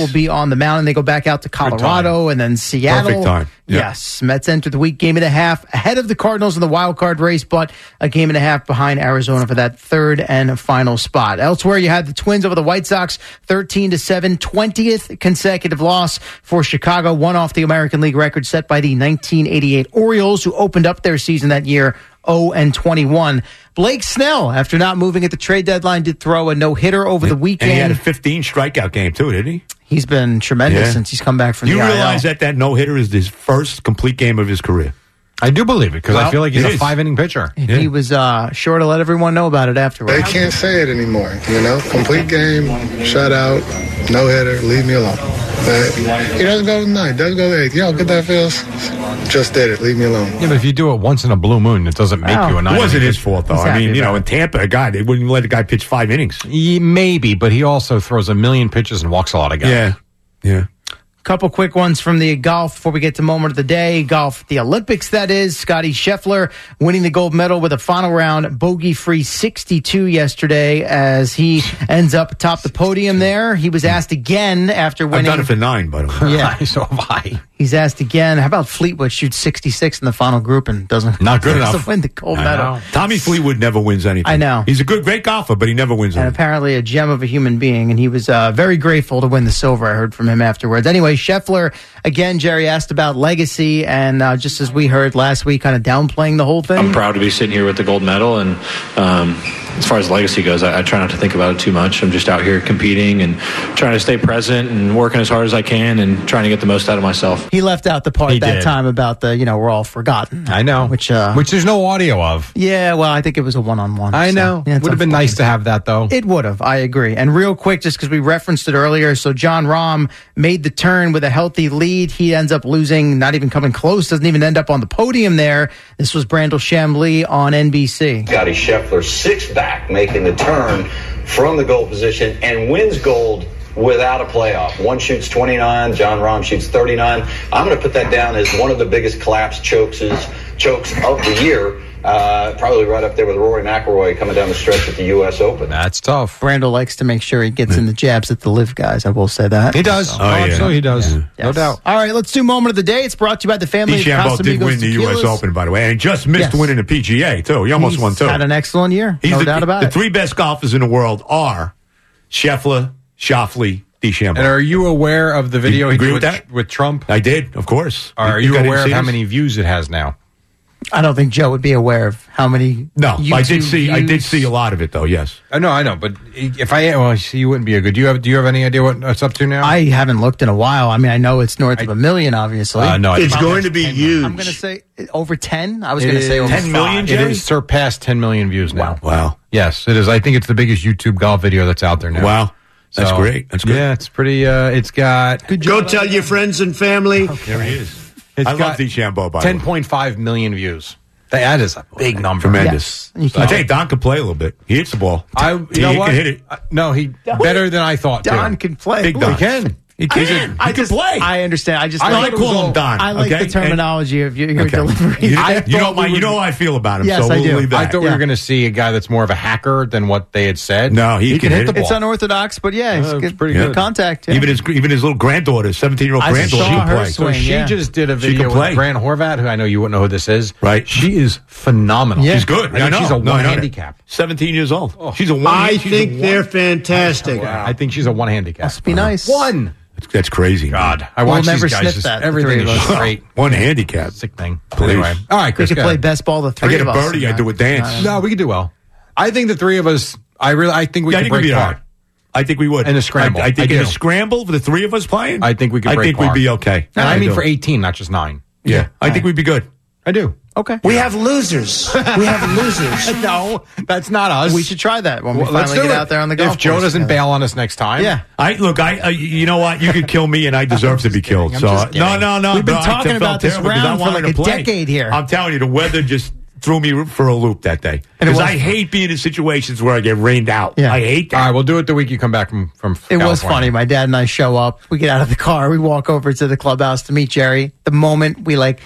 will be on the mound, and they go back out to Colorado and then Seattle. Perfect time. Yep. Yes, Mets enter the week game and a half ahead of the Cardinals in the wild card race, but a game and a half behind Arizona for that third and final spot. Elsewhere, you had the Twins over the White Sox, thirteen to seven, twentieth consecutive loss for Chicago, one off the American League record set by the nineteen eighty-eight Orioles, who opened up their season that year oh and twenty-one. Blake Snell, after not moving at the trade deadline, did throw a no-hitter over the weekend. And he had a fifteen strikeout game, too, didn't he? He's been tremendous Yeah. since he's come back from Do the you I L. realize that that no-hitter is his first complete game of his career? I do believe it because I Well, feel like he's it a is. five-inning pitcher. And He was uh, sure to let everyone know about it afterwards. They can't say it anymore, you know? Complete game, shutout, no hitter, leave me alone. But he doesn't go to nine, doesn't go to eight. You know how good that feels? Just did it, leave me alone. Yeah, but if you do it once in a blue moon, it doesn't make Well, you a nine. It wasn't his fault, though. He's I mean, happy you know, about in Tampa, a guy, they wouldn't let a guy pitch five innings. He, maybe, but he also throws a million pitches and walks a lot of guys. Yeah, yeah. Couple quick ones from the golf before we get to moment of the day. Golf, the Olympics, that is. Scotty Scheffler winning the gold medal with a final round bogey-free sixty-two yesterday as he ends up atop the podium there. He was asked again after winning. I've done it for nine, by the way. Yeah. So have I. He's asked again, how about Fleetwood shoots sixty-six in the final group and doesn't Not good doesn't enough. win the gold I medal. know. Tommy Fleetwood never wins anything. I know. He's a good, great golfer, but he never wins And anything. apparently a gem of a human being, and he was uh, very grateful to win the silver. I heard from him afterwards. Anyway, Scheffler, again, Jerry asked about legacy, and uh, just as we heard last week, kind of downplaying the whole thing. I'm proud to be sitting here with the gold medal, and um, as far as legacy goes, I, I try not to think about it too much. I'm just out here competing and trying to stay present and working as hard as I can and trying to get the most out of myself. He left out the part He that did. time about the, you know, we're all forgotten. I know. Which, uh, Which there's no audio of. yeah, well, I think it was a one-on-one. I so, know. yeah, it's Would have been unfortunate. nice to have that, though. It would have. I agree. And real quick, just because we referenced it earlier, so John Rahm made the turn with a healthy lead. He ends up losing, not even coming close, doesn't even end up on the podium there. This was Brandel Chambly on N B C. Scotty Scheffler six back, making the turn from the gold position and wins gold without a playoff. One shoots twenty-nine, John Rahm shoots thirty-nine. I'm going to put that down as one of the biggest collapse chokes, chokes of the year. Uh, probably right up there with Rory McIlroy coming down the stretch at the U S Open. That's tough. Brandel likes to make sure he gets in the jabs at the live guys. I will say that. He does. So- Oh, absolutely, he does. No Yes. doubt. All right, let's do moment of the day. It's brought to you by the family of DeChambeau did Casamigos win the U S Tequilas. Open, by the way, and he just missed Yes. winning the P G A, too. He almost He's won, too. had an excellent year. He's no the, doubt about the it. three best golfers in the world are Scheffler, Schauffele, DeChambeau. And are you aware of the video he agree did with with, that? with Trump? I did, of course. Are You you, got aware of insidious? how many views it has now? I don't think Joe would be aware of how many. No, I did YouTube see. I did views. see a lot of it, though. Yes. I know, I know, but if I well, see, you wouldn't be a good. Do you have? Do you have any idea what it's up to now? I haven't looked in a while. I mean, I know it's north of a million, obviously. Uh, no, It's going to be huge. I'm going to say over ten. I was It going to say is- over ten million, five. It Jerry? has surpassed ten million views now. Wow. Yes, it is. I think it's the biggest YouTube golf video that's out there now. Wow. That's So, great. That's good. Yeah, it's pretty. Uh, it's got. Go tell your friends and family. There he is. It's I love got DeChambeau, by the ten way. point five million views. That is a big number. Tremendous. Yes. You I can- tell you, Don can play a little bit. He hits the ball. I, you he, know he what? can hit it. Uh, no, he better than I thought. Don too. can play. Big Look, Don. He can. He can, he I can just, play. I understand. I just I like, like call him Don. I like okay? the terminology of your, your Okay. delivery. You, I you know thought my, we you would- know how I feel about him. Yes, so I we'll do. leave that. I thought we Yeah. were going to see a guy that's more of a hacker than what they had said. No, he can can hit hit the it. ball. It's unorthodox, but yeah, it's Uh, good, it's pretty good good. contact. Yeah. Even his even his little granddaughter, seventeen year old I granddaughter, saw she can her play. swing. So she yeah. just did a She can video play. with Grant Horvat, who I know you wouldn't know who this is. Right. She is phenomenal. Yeah. She's good. I think know. she's a No, I one know that. handicap. seventeen years old. She's a one. I she's a think one. they're fantastic. I think she's a one handicap. Must be nice. One. That's, that's crazy. God, I We'll watch never these guys. sniff Just, that, the everything three of is us. great. One handicap. Sick thing. Please. Anyway, all right, We Chris. could go play ahead. best ball, the I three get a of us. birdie. I do a dance. No, we could do well. I think the three of us. I really. I think we Yeah, I could think we'd break be all par. right. I think we would. In a scramble. I, I think I in a do. scramble for the three of us playing. I think we could I break think par. we'd be okay. And I mean do. for eighteen, not just nine. Yeah, I think we'd be good. I do. Okay. We have losers. We have losers. No, that's not us. We should try that when we Well, let's finally do get it. out there on the golf If Joe course doesn't together. bail on us next time, Yeah. I look. I. Uh, you know what? You could kill me, and I deserve to be killed. I'm So just no, kidding. no, no. We've been no, I talking felt about this terrible because I round for wanted like to a play. decade here. I'm telling you, the weather just threw me for a loop that day And it because was I hate being in situations where I get rained out. Yeah. I hate that. All right, we'll do it the week you come back from from. It was California. funny. My dad and I show up. We get out of the car. We walk over to the clubhouse to meet Jerry. The moment we like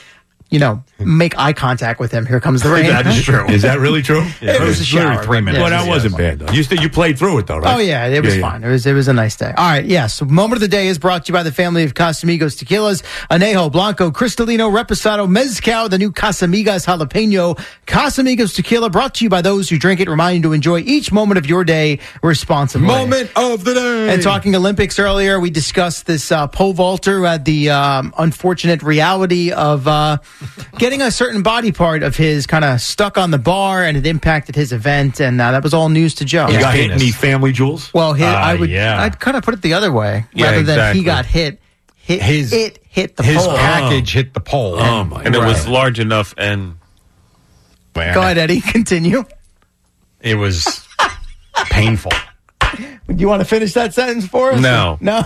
you know, make eye contact with him. Here comes the rain. That is true. Is that really true? Yeah, it was a shower. Three minutes. Yeah, Well, that yeah, wasn't yeah. bad, though. You, still, you played through it, though, right? Oh, yeah, it was yeah, fine. It was it was a nice day. All right, yes. So moment of the day is brought to you by the family of Casamigos Tequilas, Anejo, Blanco, Cristalino, Reposado, Mezcal, the new Casamigas Jalapeno. Casamigos Tequila brought to you by those who drink it, reminding you to enjoy each moment of your day responsibly. Moment of the day. And talking Olympics earlier, we discussed this uh, pole vaulter who had the um, unfortunate reality of uh, getting a certain body part of his kind of stuck on the bar, and it impacted his event, and uh, that was all news to Joe. You got hit any family jewels? Well, his, Uh, I would, yeah. I'd kind of put it the other way, Yeah, rather than exactly. he got hit. Hit His- it hit the his pole. package hit the pole. Oh, my And it was large enough and... Go ahead, Eddie. Continue. It was painful. Do you want to finish that sentence for us? No. No.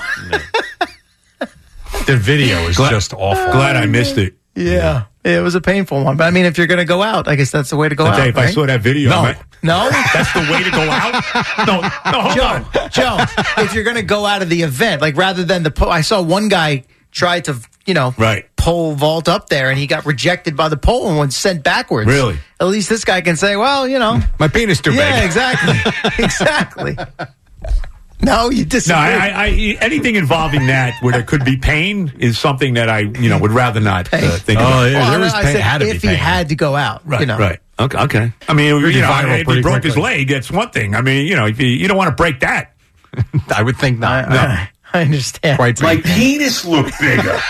The video is just awful. Glad I missed it. Yeah. It was a painful one, but I mean, if you're going to go out, I guess that's the way to go I'll out. tell you, if I right? saw that video, no, I might- no, that's the way to go out. No, no, hold Joe, on. Joe, if you're going to go out of the event, like rather than the, po- I saw one guy try to, you know, right. pole vault up there, and he got rejected by the pole and was sent backwards. Really? At least this guy can say, well, you know, my penis too yeah, big. exactly, exactly. No, you disagree. No, I, I, I, anything involving that where there could be pain is something that I, you know, would rather not uh, think about. Well, I said if he had to go out, Right, you know. right. Okay, okay. I mean, It'd be you know, viral if he pretty broke his quickly. leg, that's one thing. I mean, you know, if you, you don't want to break that. I would think not. I, no. I, I understand. Quite My painful. penis looked bigger.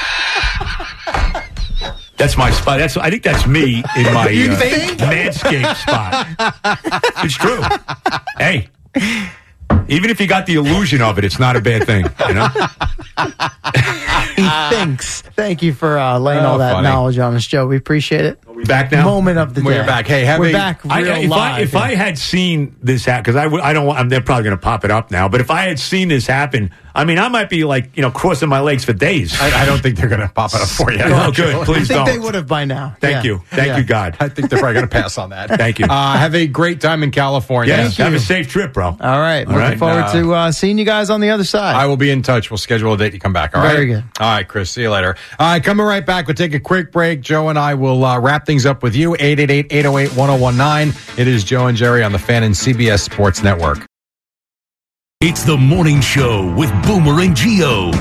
That's my spot. That's I think that's me in my You uh, think? Manscaped spot. It's true. Hey, even if you got the illusion of it, it's not a bad thing. You know. He thinks. Thank you for uh, laying Oh, all that funny. knowledge on us, Joe. We appreciate it. We back now. Moment of the day. We're back. Hey, have we're a- back. Real I, if live. I if I had seen this happen, because I, w- I don't want, I'm, they're probably going to pop it up now. But if I had seen this happen, I mean, I might be like, you know, crossing my legs for days. I, I don't think they're going to pop it up for you. Oh, good. Please I think don't. they would have by now. Thank Yeah. you. Thank Yeah. you, God. I think they're probably going to pass on that. Thank you. Uh, have a great time in California. Yes, have a safe trip, bro. All right. All Looking right. forward Uh, to uh, seeing you guys on the other side. I will be in touch. We'll schedule a date to come back. All right. Very good. All right, Chris. See you later. All right, coming right back. We'll take a quick break. Joe and I will uh, wrap things up with you. eight eight eight, eight oh eight, one oh one nine. It is Joe and Jerry on the Fan and C B S Sports Network. It's the morning show with Boomer and Geo.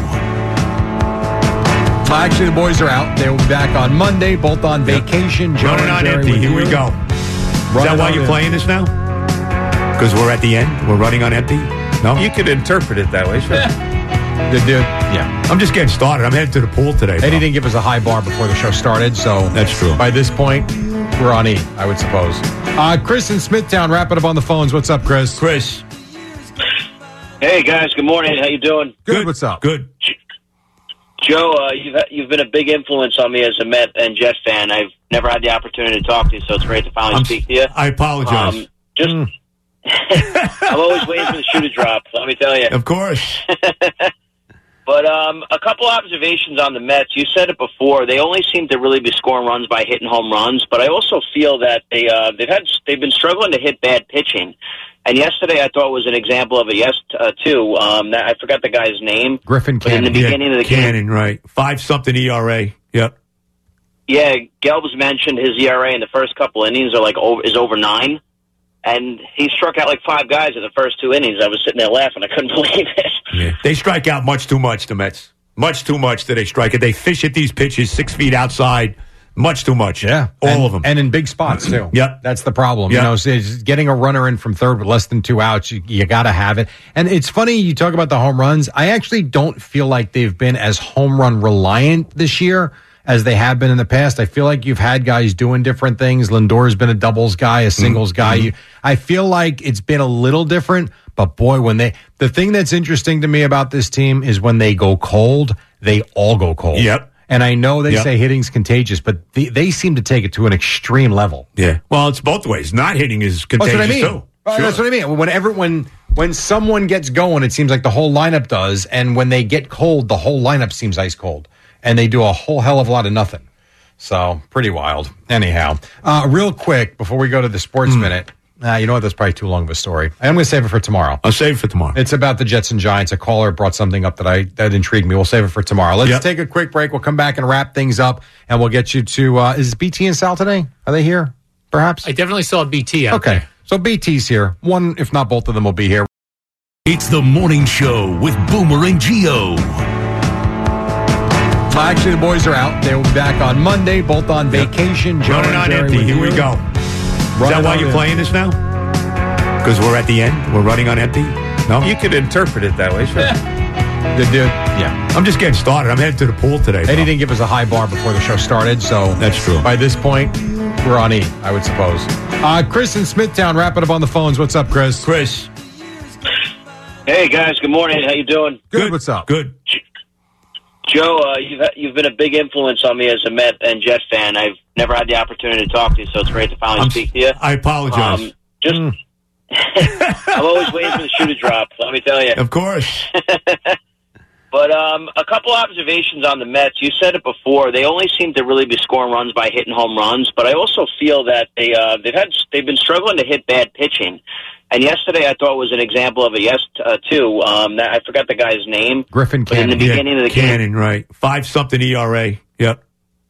Uh, Actually, the boys are out. They will be back on Monday, both on vacation. Joe Running and on Jerry empty. with Here we you. go. Is that Running why on you're empty. playing this now? Because we're at the end. We're running on empty. No, You could interpret it that way, sure. The dude, yeah. I'm just getting started. I'm headed to the pool today. Eddie bro. didn't give us a high bar before the show started, so That's true. By this point, we're on E, I would suppose. Uh, Chris in Smithtown, wrap it up on the phones. What's up, Chris? Chris. Hey guys, good morning. How you doing? Good. What's up? Good. Joe, uh, you've you've been a big influence on me as a Met and Jet fan. I've never had the opportunity to talk to you, so it's great to finally I'm, speak to you. I apologize. Um, just, I'm always waiting for the shoe to drop. Let me tell you. Of course. But um, a couple observations on the Mets. You said it before; they only seem to really be scoring runs by hitting home runs. But I also feel that they uh, they've had they've been struggling to hit bad pitching. And yesterday, I thought was an example of it. Yes, uh, too. Um, that, I forgot the guy's name. Griffin But in the Cannon. beginning of the game, Cannon, right. Five something E R A. Yep. yeah, Gelb's mentioned his E R A in the first couple innings are like over, is over nine, and he struck out like five guys in the first two innings. I was sitting there laughing; I couldn't believe it. Yeah. They strike out much too much, the Mets. Much too much that they strike it. They fish at these pitches six feet outside. Much too much. Yeah. All and, of them. And in big spots, too. Yep. That's the problem. Yep. You know, so it's getting a runner in from third with less than two outs, you, you got to have it. And it's funny, you talk about the home runs. I actually don't feel like they've been as home run reliant this year as they have been in the past. I feel like you've had guys doing different things. Lindor's been a doubles guy, a singles guy. You, I feel like it's been a little different, but boy, when they, the thing that's interesting to me about this team is when they go cold, they all go cold. Yep. And I know they Yep. say hitting's contagious, but they, they seem to take it to an extreme level. Yeah. Well, it's both ways. Not hitting is That's contagious what I mean. too. Well, Sure. That's what I mean. Whenever when when someone gets going, it seems like the whole lineup does, and when they get cold, the whole lineup seems ice cold, and they do a whole hell of a lot of nothing. So pretty wild. Anyhow, uh, real quick before we go to the Sports Hmm. Minute, Uh, you know what? That's probably too long of a story. I'm going to save it for tomorrow. I'll save it for tomorrow. It's about the Jets and Giants. A caller brought something up that I that intrigued me. We'll save it for tomorrow. Let's Yep. take a quick break. We'll come back and wrap things up, and we'll get you to. Uh, is B T and Sal today? Are they here? Perhaps. I definitely saw B T out okay. there. So B T's here. One, if not both of them, will be here. It's the morning show with Boomer and Geo. Well, actually, the boys are out. They will be back on Monday, both on vacation. Joe Running and on Jerry empty. with Here we you. go. Is Running that why on you're empty. playing this now? Because we're at the end? We're running on empty? No? You could interpret it that way, sure. Good dude. Yeah. I'm just getting started. I'm headed to the pool today. Eddie bro. didn't give us a high bar before the show started, so That's true. by this point, we're on E, I would suppose. Uh, Chris in Smithtown, wrap it up on the phones. What's up, Chris? Chris. Hey guys, good morning. How you doing? Good. What's up? Good. Joe, uh, you've you've been a big influence on me as a Met and Jet fan. I've never had the opportunity to talk to you, so it's great to finally I'm, speak to you. I apologize. Um, just, I'm always waiting for the shoe to drop. Let me tell you. Of course. But um, a couple observations on the Mets. You said it before; they only seem to really be scoring runs by hitting home runs. But I also feel that they uh, they've had they've been struggling to hit bad pitching. And yesterday, I thought was an example of it. Yes, uh, too. Um, that, I forgot the guy's name. Griffin But in Cannon. the beginning of the game, Cannon, right. Five something E R A. Yep.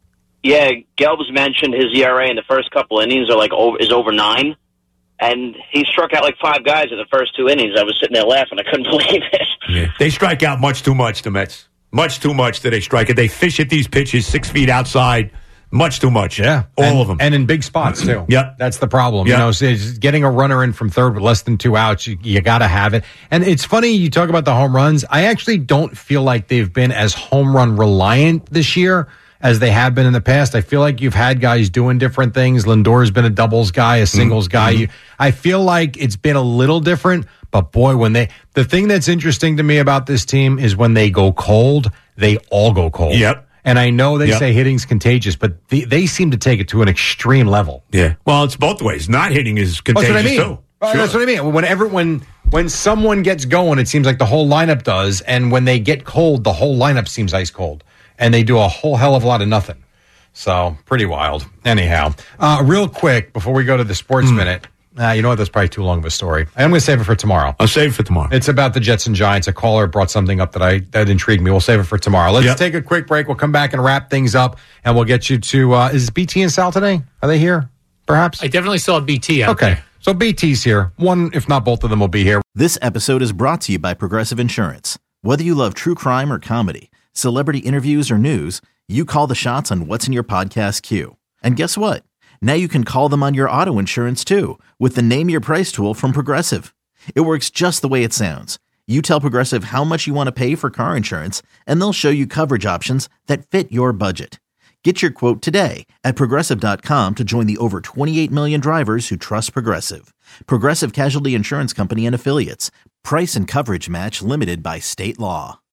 yeah, Gelb's mentioned his E R A in the first couple innings are like over, is over nine, and he struck out like five guys in the first two innings. I was sitting there laughing; I couldn't believe it. Yeah. They strike out much too much, the Mets. Much too much that they strike it. They fish at these pitches six feet outside. Much too much. Yeah. All and, of them. And in big spots, too. Yep. That's the problem. Yep. You know, so it's getting a runner in from third with less than two outs, you, you got to have it. And it's funny, you talk about the home runs. I actually don't feel like they've been as home run reliant this year as they have been in the past. I feel like you've had guys doing different things. Lindor's been a doubles guy, a singles Mm-hmm. guy. You, I feel like it's been a little different, but boy, when they, the thing that's interesting to me about this team is when they go cold, they all go cold. Yep. And I know they Yep. say hitting's contagious, but they, they seem to take it to an extreme level. Yeah. Well, it's both ways. Not hitting is That's contagious, what I mean. too. Well, Sure. That's what I mean. Whenever when when someone gets going, it seems like the whole lineup does, and when they get cold, the whole lineup seems ice cold, and they do a whole hell of a lot of nothing. So pretty wild. Anyhow, uh, real quick before we go to the sports minute. Uh, you know what? That's probably too long of a story. I'm going to save it for tomorrow. I'll save it for tomorrow. It's about the Jets and Giants. A caller brought something up that I that intrigued me. We'll save it for tomorrow. Let's Yep. take a quick break. We'll come back and wrap things up, and we'll get you to. Uh, is B T and Sal today? Are they here? Perhaps. I definitely saw B T out Okay. there. So B T's here. One, if not both of them, will be here. This episode is brought to you by Progressive Insurance. Whether you love true crime or comedy, celebrity interviews or news, you call the shots on what's in your podcast queue. And guess what? Now you can call them on your auto insurance too with the Name Your Price tool from Progressive. It works just the way it sounds. You tell Progressive how much you want to pay for car insurance, and they'll show you coverage options that fit your budget. Get your quote today at Progressive dot com to join the over twenty-eight million drivers who trust Progressive. Progressive Casualty Insurance Company and Affiliates. Price and coverage match limited by state law.